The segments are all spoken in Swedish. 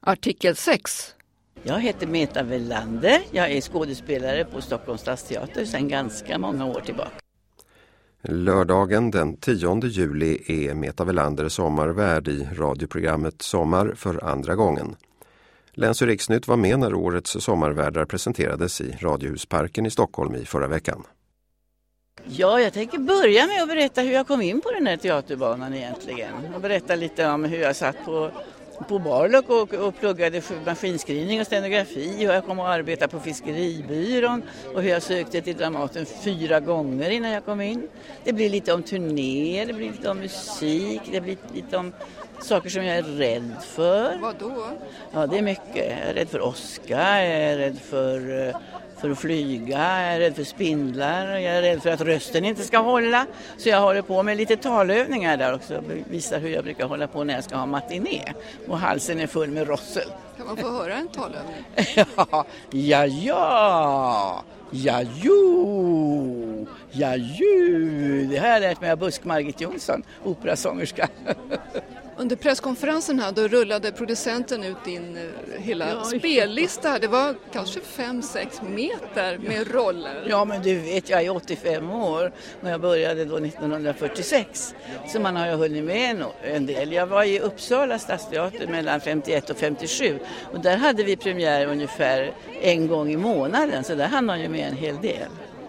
Artikel 6. Jag heter Meta Welander. Jag är skådespelare på Stockholms stadsteater sedan ganska många år tillbaka. Lördagen den 10 juli är Meta Welander sommarvärd i radioprogrammet Sommar för andra gången. Läns- och Riksnytt var med när årets sommarvärdar presenterades i Radiohusparken i Stockholm i förra veckan. Ja, jag tänker börja med att berätta hur jag kom in på den här teaterbanan egentligen. Och berätta lite om hur jag satt på Barlock och pluggade maskinskrivning och stenografi. Hur jag kom att arbeta på Fiskeribyrån och hur jag sökte till Dramaten 4 gånger innan jag kom in. Det blir lite om turnéer, det blir lite om musik, det blir lite om saker som jag är rädd för. Vad då? Ja, det är mycket. Jag är rädd för Oscar, jag är rädd för att flyga, jag är rädd för spindlar, jag är rädd för att rösten inte ska hålla. Så jag håller på med lite talövningar där också. Visar hur jag brukar hålla på när jag ska ha matiné. Och halsen är full med rossel. Kan man få höra en talövning? Det här har jag lärt mig av Busk Margit Jonsson, operasångerska. Under presskonferensen här då rullade producenten ut din hela spellista. Det var kanske 5-6 meter med roller. Ja, men du vet, jag är 85 år och jag började då 1946. Så man har ju hunnit med en del. Jag var i Uppsala stadsteater mellan 51 och 57. Och där hade vi premiär ungefär en gång i månaden. Så där hann man ju med en hel del.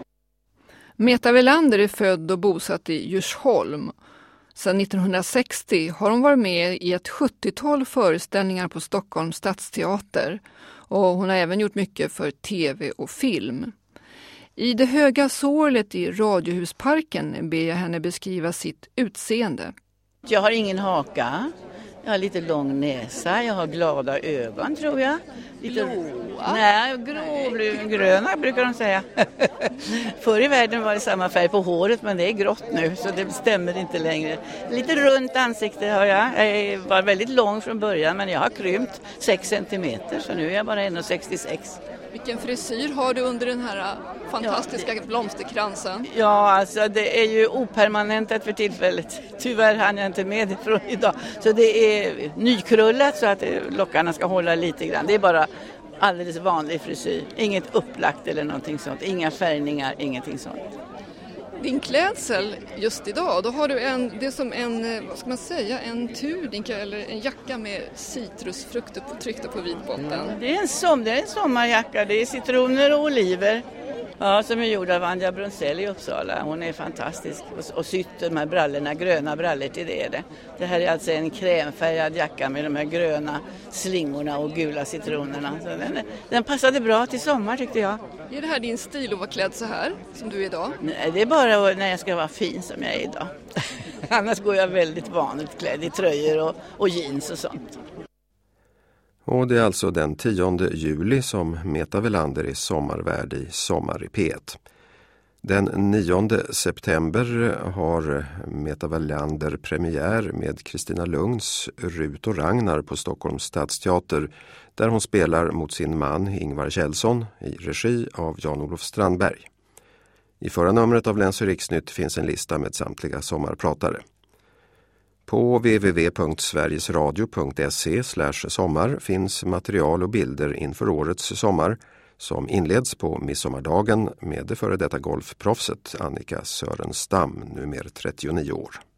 Meta Welander är född och bosatt i Djursholm. Sedan 1960 har hon varit med i ett 70-tal föreställningar på Stockholms stadsteater och hon har även gjort mycket för tv och film. I det höga sorlet i Radiohusparken ber jag henne beskriva sitt utseende. Jag har ingen haka, jag har lite lång näsa, jag har glada ögon tror jag. Lite blåa? Nej, gröna brukar de säga. Förr i världen var det samma färg på håret men det är grått nu så det stämmer inte längre. Lite runt ansikte har jag. Jag var väldigt lång från början men jag har krympt 6 centimeter så nu är jag bara 1,66. Vilken frisyr har du under den här fantastiska blomsterkransen? Ja, alltså det är ju opermanentat för tillfället. Tyvärr hann jag inte med det från idag. Så det är nykrullat så att lockarna ska hålla lite grann. Det är bara alldeles vanlig frisyr. Inget upplagt eller någonting sånt. Inga färgningar, ingenting sånt. Din klädsel just idag, då har du det är som en, vad ska man säga, en tunic eller en jacka med citrusfrukter tryckta på vit botten. Det är en sommarjacka, det är citroner och oliver. Ja, som är gjord av Anja Brunzell i Uppsala. Hon är fantastisk. Och sytt de här brallorna, gröna brallor till det. Det här är alltså en krämfärgad jacka med de här gröna slingorna och gula citronerna. Så den passade bra till sommar tyckte jag. Är det här din stil att vara klädd så här som du är idag? Nej, det är bara när jag ska vara fin som jag är idag. Annars går jag väldigt vanligt klädd i tröjor och jeans och sånt. Och det är alltså den 10 juli som Meta Welander är sommarvärd i Sommar i P1. Den 9 september har Meta Welander premiär med Kristina Lugns Rut och Ragnar på Stockholms stadsteater där hon spelar mot sin man Ingvar Kjellson i regi av Jan-Olof Strandberg. I förra numret av Läns- och Riksnytt finns en lista med samtliga sommarpratare. På www.sverigesradio.se/sommar finns material och bilder inför årets sommar som inleds på midsommardagen med det före detta golfproffset Annika Sörenstam, numera 39 år.